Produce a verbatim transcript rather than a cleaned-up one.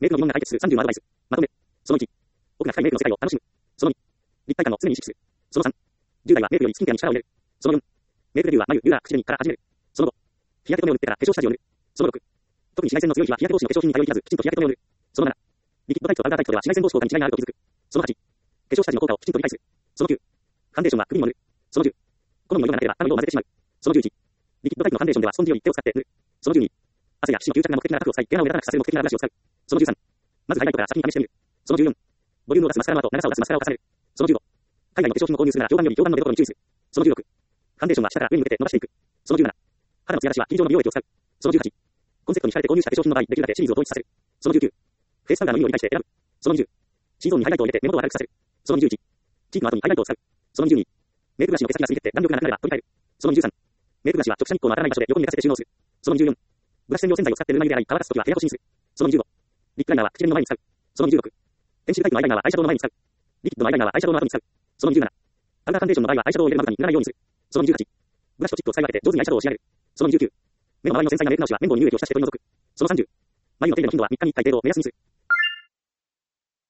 メイクの疑問が解決するさんじゅうのアドバイス。まとめ。そのいち。奥が深いメイクの世界を楽しむ。そのに。立体感を常に意識する。そのさん。じゅう代はメイクよりスキンケアに力を入れる。そのよん。メイクレビューは眉、ビューラー、口紅から始める。そのご。日焼け止めを塗ってから化粧下地を塗る。そのろく。特に紫外線の強い日は日焼け防止の化粧品に頼り切らず、きちんと日焼け止めを塗る。そのなな。リキッドタイプとパウダータイプとでは紫外線防止効果に違いがあると気づく。そのはち。化粧下地の効果をきちんと理解する。そのきゅう。ファンデーションは首にも塗る。そのじゅう。好みの色がなければ他の色を混ぜてしまう。そのじゅういち。リキッドタイプのファンデーションではスポンジより手を使って塗る。そのじゅうに。汗や皮脂の吸着が目的ならタフを使い、毛穴を目立たなくさせる目的ならブラシを使う。そのじゅうさん。まずハイライトから先に試してみる。そのじゅうよん。ボリュームを出すマスカラの後、長さを出すマスカラを重ねる。そのじゅうご。海外の化粧品を購入するなら上段より上段の出所に注意する。そのじゅうろく。ファンデーションは下から上に向けて伸ばしていく。そのじゅうなな。肌の艶出しは霧状の美容液を使う。そのじゅうはち。コンセプトに惹かれて購入した化粧品の場合、できるだけシリーズを統一させる。そのじゅうきゅう。フェイスパウダーの意味を理解して選ぶ。そのにじゅう。シーゾーンにハイライトを入れて目元を明るくさせる。そのにじゅういち。チークの後にハイライトを使う。そのにじゅうに。メイクブラシの毛先が過ぎてって弾力がなくなれば取り替える。そのにじゅうさん。メイクブラシは直射日光の当たらない場所で横に寝かせて収納する。そのにじゅうよん。ブラシ専用洗剤を使ってぬるま湯で洗い、乾かすときは部屋干しにする。そのにじゅうご。リップライナーは口紅の前に使う。そのにじゅうろく。ペンシルタイプのアイライナーはアイシャドウの前に使う。リキッドのアイライナーはアイシャドウの後に使う。そのにじゅうなな。パウダーファンデーションの場合はアイシャドウを入れるまでに塗らないようにする。そのにじゅうはち。ブラシとチップを使い分けて上手にアイシャドウを仕上げる。そのにじゅうきゅう。目の周りの繊細なメイク直しは綿棒に乳液を浸して取り除く。そのさんじゅう。眉の手入れの頻度はみっかにいっかい程度を目安にする。